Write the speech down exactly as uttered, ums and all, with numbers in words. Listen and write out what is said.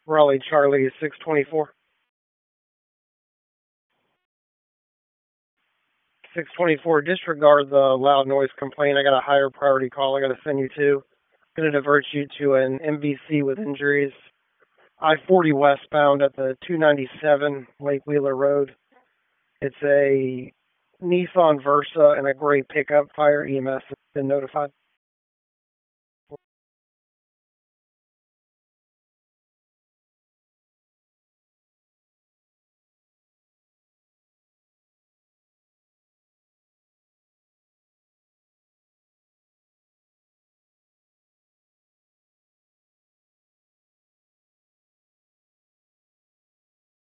Raleigh Charlie six twenty-four. six twenty-four, disregard the loud noise complaint. I got a higher priority call I got to send you to. I'm going to divert you to an M V C with injuries. I forty westbound at the two ninety-seven Lake Wheeler Road. It's a Nissan Versa and a gray pickup. Fire E M S has been notified.